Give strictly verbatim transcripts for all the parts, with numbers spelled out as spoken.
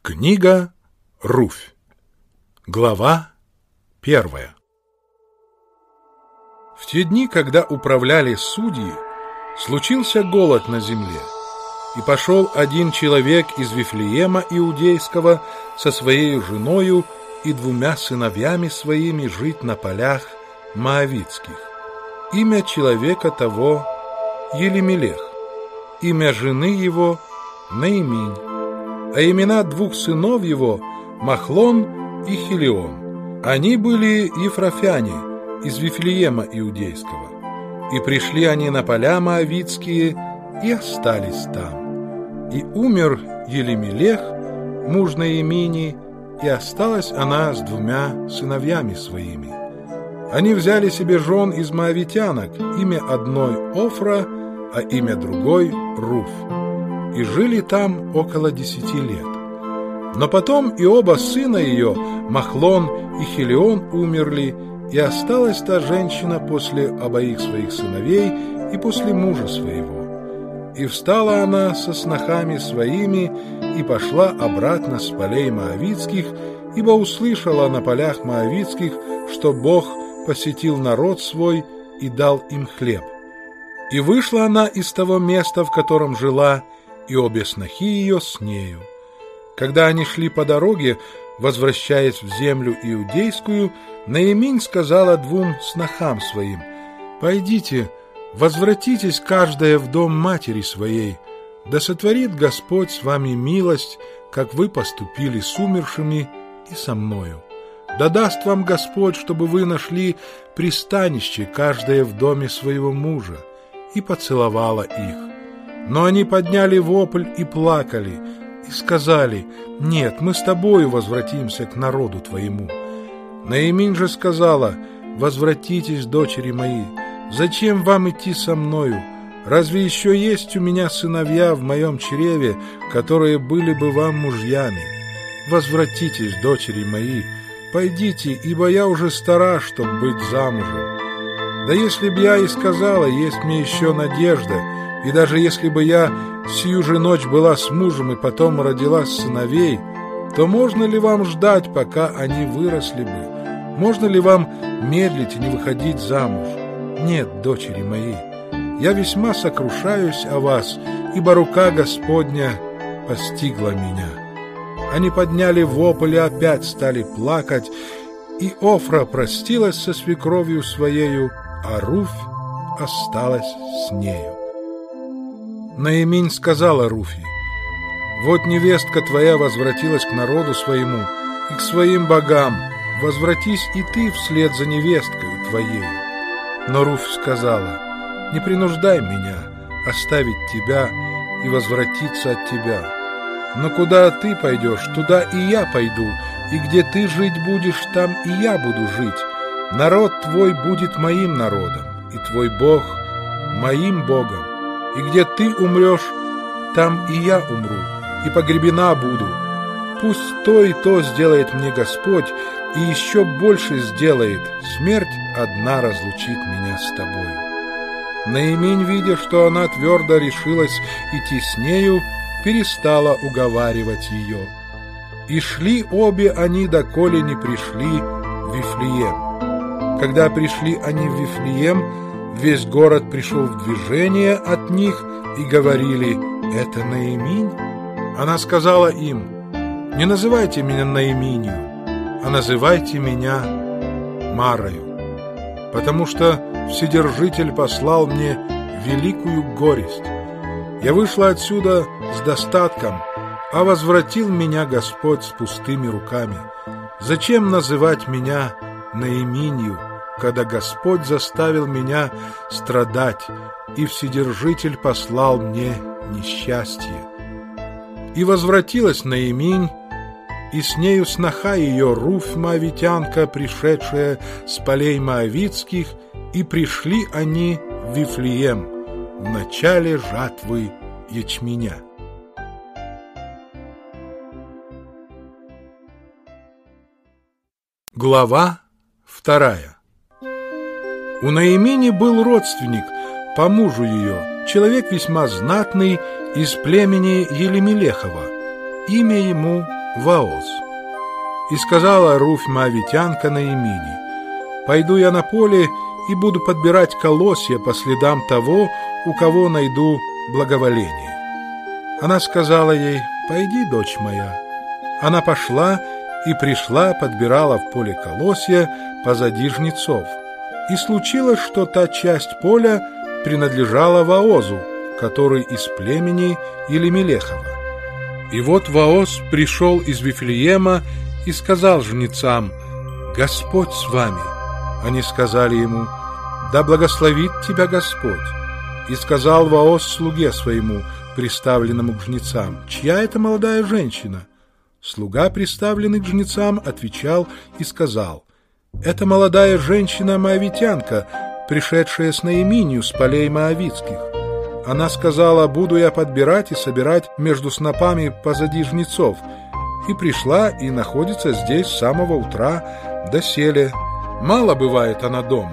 Книга Руфь. Глава первая. В те дни, когда управляли судьи, случился голод на земле, и пошел один человек из Вифлеема Иудейского со своей женою и двумя сыновьями своими жить на полях Моавитских. Имя человека того Елемелех, имя жены его Наиминь, а имена двух сынов его Махлон и Хилион. Они были ефрафяне из Вифлеема Иудейского. И пришли они на поля Моавитские и остались там. И умер Елемелех, муж Наимини, и осталась она с двумя сыновьями своими. Они взяли себе жен из моавитянок, имя одной Офра, а имя другой Руф, и жили там около десяти лет. Но потом и оба сына ее, Махлон и Хилион, умерли, и осталась та женщина после обоих своих сыновей и после мужа своего. И встала она со снохами своими и пошла обратно с полей Моавитских, ибо услышала на полях Моавитских, что Бог посетил народ свой и дал им хлеб. И вышла она из того места, в котором жила, и обе снохи ее с нею. Когда они шли по дороге, возвращаясь в землю иудейскую, Наиминь сказала двум снохам своим: «Пойдите, возвратитесь каждая в дом матери своей, да сотворит Господь с вами милость, как вы поступили с умершими и со мною. Да даст вам Господь, чтобы вы нашли пристанище каждая в доме своего мужа». И поцеловала их. Но они подняли вопль и плакали, и сказали: «Нет, мы с тобою возвратимся к народу твоему». Наиминь же сказала: «Возвратитесь, дочери мои, зачем вам идти со мною? Разве еще есть у меня сыновья в моем чреве, которые были бы вам мужьями? Возвратитесь, дочери мои, пойдите, ибо я уже стара, чтобы быть замужем. Да если б я и сказала, есть мне еще надежда, и даже если бы я сию же ночь была с мужем и потом родила сыновей, то можно ли вам ждать, пока они выросли бы? Можно ли вам медлить и не выходить замуж? Нет, дочери мои, я весьма сокрушаюсь о вас, ибо рука Господня постигла меня». Они подняли вопль и опять стали плакать, и Офра простилась со свекровью своею, а Руфь осталась с нею. Наиминь сказала Руфи: «Вот невестка твоя возвратилась к народу своему и к своим богам, возвратись и ты вслед за невесткой твоей». Но Руфь сказала: «Не принуждай меня оставить тебя и возвратиться от тебя. Но куда ты пойдешь, туда и я пойду, и где ты жить будешь, там и я буду жить. Народ твой будет моим народом, и твой Бог моим Богом. И где ты умрешь, там и я умру, и погребена буду. Пусть то и то сделает мне Господь, и еще больше сделает. Смерть одна разлучит меня с тобою». Наиминь, видя, что она твердо решилась идти с нею, перестала уговаривать ее. И шли обе они, доколе не пришли в Вифлеем. Когда пришли они в Вифлеем, весь город пришел в движение от них, и говорили: «Это Наиминь?» Она сказала им: «Не называйте меня Наиминью, а называйте меня Марою, потому что Вседержитель послал мне великую горесть. Я вышла отсюда с достатком, а возвратил меня Господь с пустыми руками. Зачем называть меня Наиминью, когда Господь заставил меня страдать, и Вседержитель послал мне несчастье?» И возвратилась Наиминь, и с нею сноха ее Руфь моавитянка, пришедшая с полей Моавитских, и пришли они в Вифлеем в начале жатвы ячменя. Глава вторая. У Наимини был родственник по мужу ее, человек весьма знатный из племени Елемелехова, имя ему Вооз. И сказала Руфь моавитянка Наимине: «Пойду я на поле и буду подбирать колосья по следам того, у кого найду благоволение». Она сказала ей: «Пойди, дочь моя». Она пошла и пришла, подбирала в поле колосья позади жнецов. И случилось, что та часть поля принадлежала Воозу, который из племени Елемелехова. И вот Вооз пришел из Вифлеема и сказал жнецам: «Господь с вами». Они сказали ему: «Да благословит тебя Господь». И сказал Вооз слуге своему, приставленному к жнецам: «Чья это молодая женщина?» Слуга, приставленный к жнецам, отвечал и сказал: «Это молодая женщина-моавитянка, пришедшая с Наиминью с полей моавитских. Она сказала: буду я подбирать и собирать между снопами позади жнецов. И пришла, и находится здесь с самого утра доселе. Мало бывает она дома».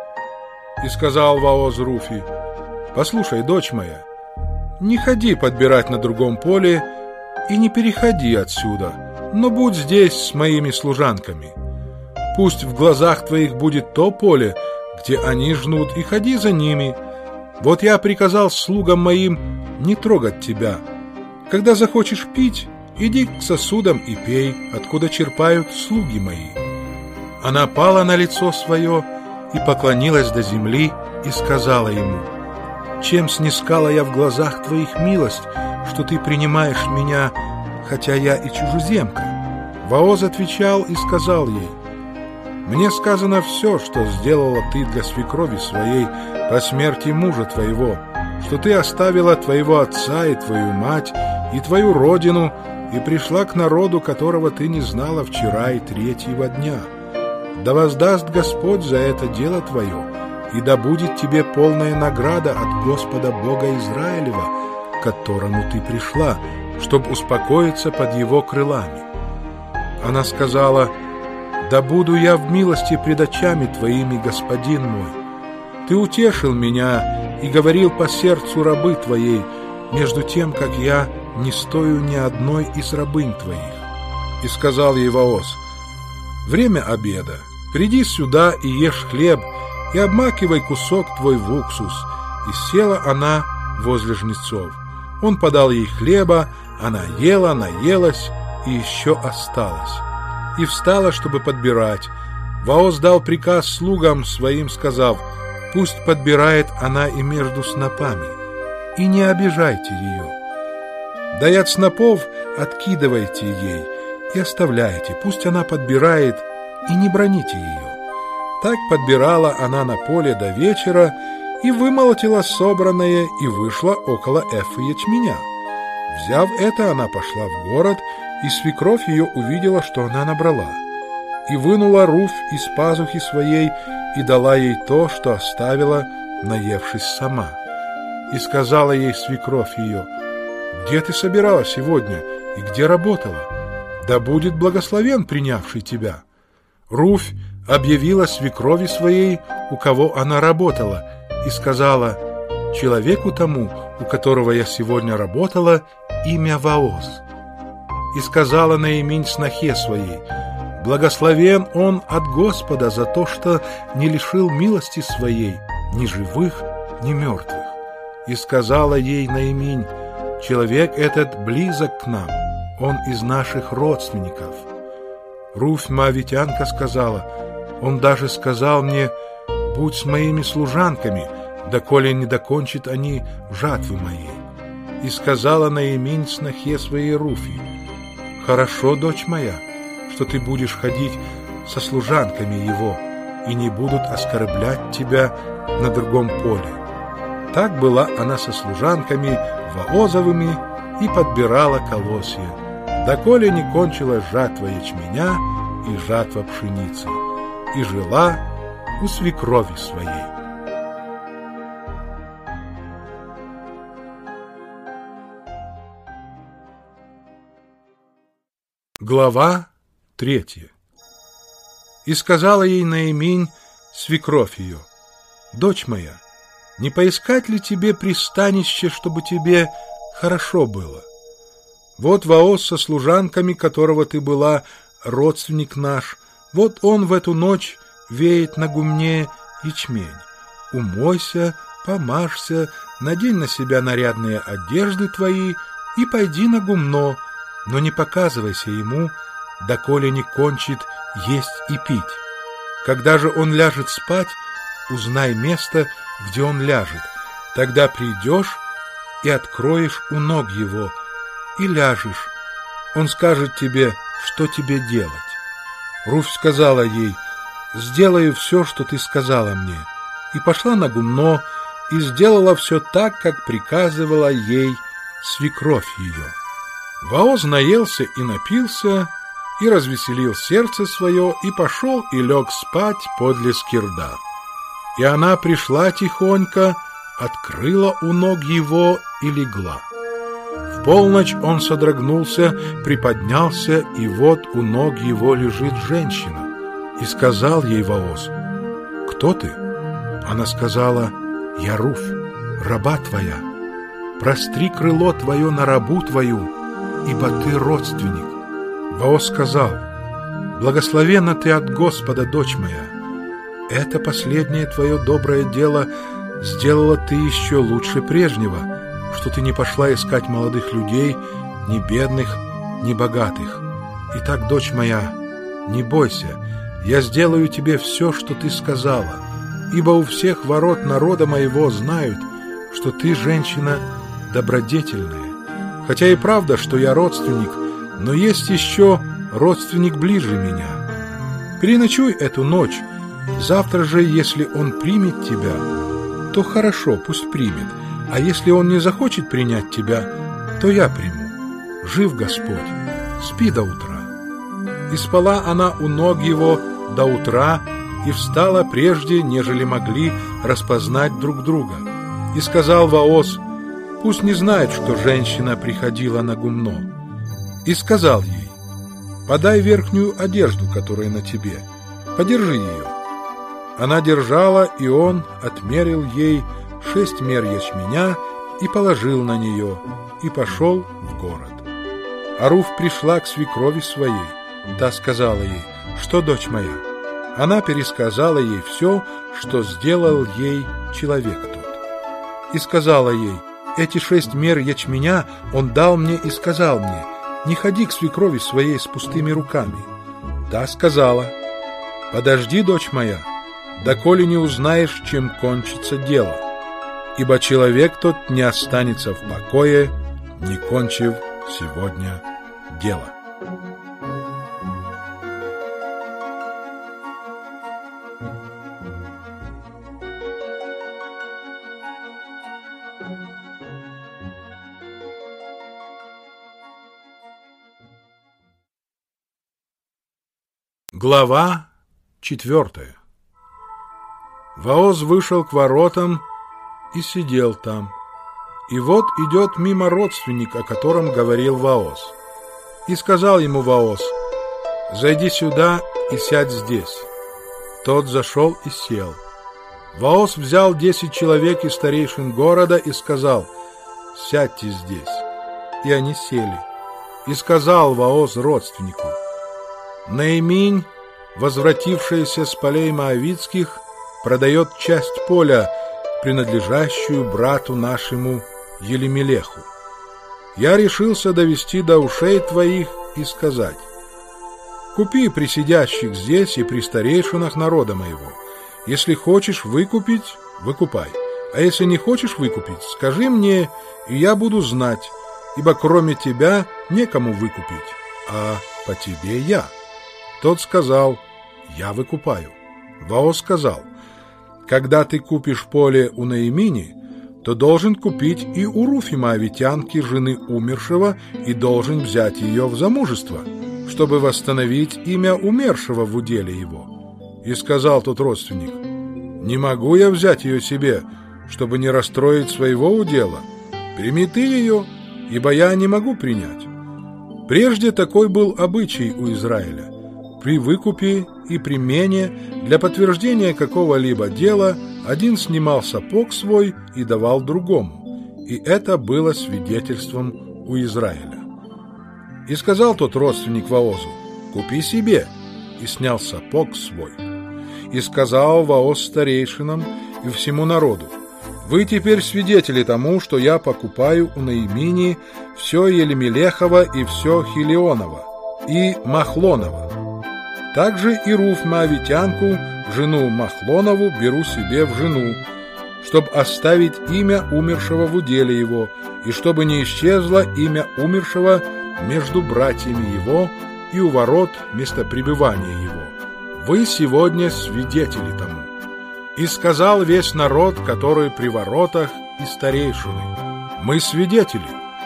И сказал Вооз Руфи: «Послушай, дочь моя, не ходи подбирать на другом поле и не переходи отсюда, но будь здесь с моими служанками. Пусть в глазах твоих будет то поле, где они жнут, и ходи за ними. Вот я приказал слугам моим не трогать тебя. Когда захочешь пить, иди к сосудам и пей, откуда черпают слуги мои». Она пала на лицо свое и поклонилась до земли и сказала ему: «Чем снискала я в глазах твоих милость, что ты принимаешь меня, хотя я и чужеземка?» Вооз отвечал и сказал ей: «Мне сказано все, что сделала ты для свекрови своей по смерти мужа твоего, что ты оставила твоего отца и твою мать и твою родину и пришла к народу, которого ты не знала вчера и третьего дня. Да воздаст Господь за это дело твое, и да будет тебе полная награда от Господа Бога Израилева, к которому ты пришла, чтобы успокоиться под его крылами». Она сказала: «Да буду я в милости пред очами твоими, господин мой. Ты утешил меня и говорил по сердцу рабы твоей, между тем, как я не стою ни одной из рабынь твоих». И сказал ей Вооз: «Время обеда, приди сюда и ешь хлеб, и обмакивай кусок твой в уксус». И села она возле жнецов. Он подал ей хлеба, она ела, наелась, и еще осталось. И встала, чтобы подбирать. Вооз дал приказ слугам своим, сказав: «Пусть подбирает она и между снопами, и не обижайте ее. Да и от снопов откидывайте ей и оставляйте, пусть она подбирает, и не броните ее». Так подбирала она на поле до вечера, и вымолотила собранное, и вышла около эфы ячменя. Взяв это, она пошла в город, и свекровь ее увидела, что она набрала. И вынула Руфь из пазухи своей, и дала ей то, что оставила, наевшись сама. И сказала ей свекровь ее: «Где ты собирала сегодня, и где работала? Да будет благословен принявший тебя». Руфь объявила свекрови своей, у кого она работала, и сказала: «Человеку тому, у которого я сегодня работала, имя Вооз». И сказала Наиминь снохе своей: «Благословен он от Господа за то, что не лишил милости своей ни живых, ни мертвых». И сказала ей Наиминь: «Человек этот близок к нам, он из наших родственников». Руфь моавитянка сказала: «Он даже сказал мне: будь с моими служанками, доколе не докончат они жатвы моей». И сказала Наиминь снохе своей Руфи: «Хорошо, дочь моя, что ты будешь ходить со служанками его, и не будут оскорблять тебя на другом поле». Так была она со служанками Воозовыми и подбирала колосья, доколе не кончилась жатва ячменя и жатва пшеницы, и жила у свекрови своей. Глава третья. И сказала ей Наиминь, свекровь ее: «Дочь моя, не поискать ли тебе пристанище, чтобы тебе хорошо было? Вот Ваос со служанками, которого ты была, родственник наш, вот он в эту ночь веет на гумне ячмень. Умойся, помажься, надень на себя нарядные одежды твои и пойди на гумно, но не показывайся ему, доколе не кончит есть и пить. Когда же он ляжет спать, узнай место, где он ляжет. Тогда придешь и откроешь у ног его, и ляжешь. Он скажет тебе, что тебе делать. Руфь сказала ей: сделаю все, что ты сказала мне. И пошла на гумно, и сделала все так, как приказывала ей свекровь ее. Ваоз наелся и напился, и развеселил сердце свое, и пошел и лег спать подле скирда. И она пришла тихонько, открыла у ног его и легла. В полночь он содрогнулся, приподнялся, и вот у ног его лежит женщина. И сказал ей Ваоз: «Кто ты?» Она сказала: «Я Руфь, раба твоя. Простри крыло твое на рабу твою, ибо ты родственник». Ваоз сказал: «Благословенна ты от Господа, дочь моя. Это последнее твое доброе дело сделала ты еще лучше прежнего, что ты не пошла искать молодых людей, ни бедных, ни богатых. Итак, дочь моя, не бойся, я сделаю тебе все, что ты сказала, ибо у всех ворот народа моего знают, что ты женщина добродетельная. Хотя и правда, что я родственник, но есть еще родственник ближе меня. Переночуй эту ночь, завтра же, если он примет тебя, то хорошо, пусть примет, а если он не захочет принять тебя, то я приму. Жив Господь, спи до утра». И спала она у ног его до утра, и встала прежде, нежели могли распознать друг друга. И сказал Ваоз: «Пусть не знает, что женщина приходила на гумно». И сказал ей: «Подай верхнюю одежду, которая на тебе, подержи ее». Она держала, и он отмерил ей шесть мер ячменя и положил на нее, и пошел в город. А Руфь пришла к свекрови своей. Та сказала ей: «Что, дочь моя?» Она пересказала ей все, что сделал ей человек тот. И сказала ей: «Эти шесть мер ячменя он дал мне и сказал мне: не ходи к свекрови своей с пустыми руками». Та сказала: «Подожди, дочь моя, доколе не узнаешь, чем кончится дело, ибо человек тот не останется в покое, не кончив сегодня дело». Глава четвертая. Ваоз вышел к воротам и сидел там. И вот идет мимо родственник, о котором говорил Ваоз. И сказал ему Ваоз: «Зайди сюда и сядь здесь». Тот зашел и сел. Ваоз взял десять человек из старейшин города и сказал: «Сядьте здесь». И они сели. И сказал Ваоз родственнику: «Наиминь, возвратившаяся с полей моавитских, продает часть поля, принадлежащую брату нашему Елемелеху. Я решился довести до ушей твоих и сказать: купи при сидящих здесь и при старейшинах народа моего. Если хочешь выкупить, выкупай, а если не хочешь выкупить, скажи мне, и я буду знать, ибо кроме тебя некому выкупить, а по тебе я». Тот сказал: «Я выкупаю». Ваоз сказал: «Когда ты купишь поле у Наимини, то должен купить и у Руфи моавитянки, жены умершего, и должен взять ее в замужество, чтобы восстановить имя умершего в уделе его». И сказал тот родственник: «Не могу я взять ее себе, чтобы не расстроить своего удела. Прими ты ее, ибо я не могу принять». Прежде такой был обычай у Израиля. При выкупе и при мене для подтверждения какого-либо дела один снимал сапог свой и давал другому, и это было свидетельством у Израиля. И сказал тот родственник Воозу: «Купи себе», и снял сапог свой. И сказал Вооз старейшинам и всему народу: «Вы теперь свидетели тому, что я покупаю у Наимини все Елемелехово и все Хилионово и Махлоново. Также и Руфь Моавитянку, жену Махлонову, беру себе в жену, чтобы оставить имя умершего в уделе его, и чтобы не исчезло имя умершего между братьями его и у ворот местопребывания его. Вы сегодня свидетели тому». И сказал весь народ, который при воротах, и старейшины: «Мы свидетели.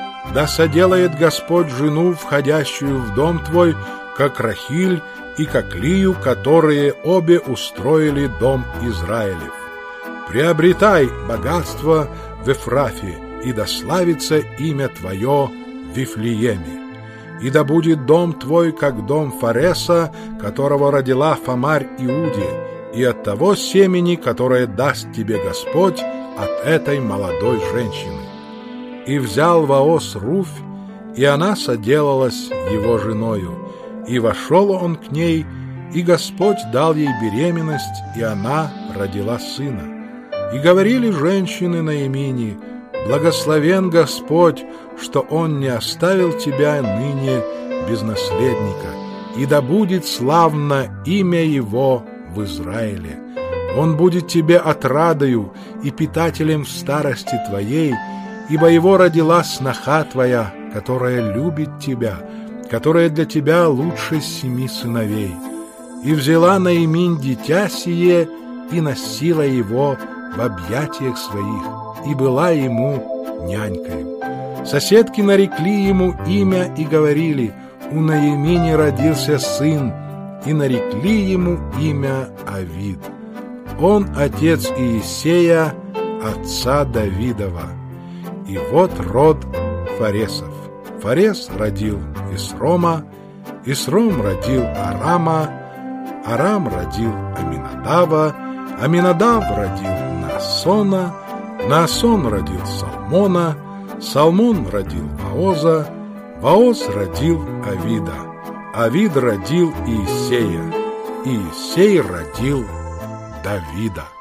Да соделает Господь жену, входящую в дом твой, как Рахиль и как Лию, которые обе устроили дом Израилев. Приобретай богатство в Эфрафе, и да славится имя твое в Вифлееме. И да будет дом твой, как дом Фареса, которого родила Фамарь Иуде, и от того семени, которое даст тебе Господь от этой молодой женщины». И взял Вооз Руфь, и она соделалась его женою, и вошел он к ней, и Господь дал ей беременность, и она родила сына. И говорили женщины Наимини: «Благословен Господь, что Он не оставил тебя ныне без наследника, и да будет славно имя Его в Израиле. Он будет тебе отрадою и питателем в старости твоей, ибо его родила сноха твоя, которая любит тебя, которая для тебя лучше семи сыновей. И взяла Наиминь дитя сие и носила его в объятиях своих, и была ему нянькою. Соседки нарекли ему имя и говорили: у Наимини родился сын, и нарекли ему имя Авид. Он отец Иисея, отца Давидова. И вот род Фаресов. Фарес родил Исрома, Исром родил Арама, Арам родил Аминадава, Аминадав родил Наасона, Наасон родил Салмона, Салмон родил Вооза, Вооз родил Авида, Авид родил Иисея, Иисей родил Давида.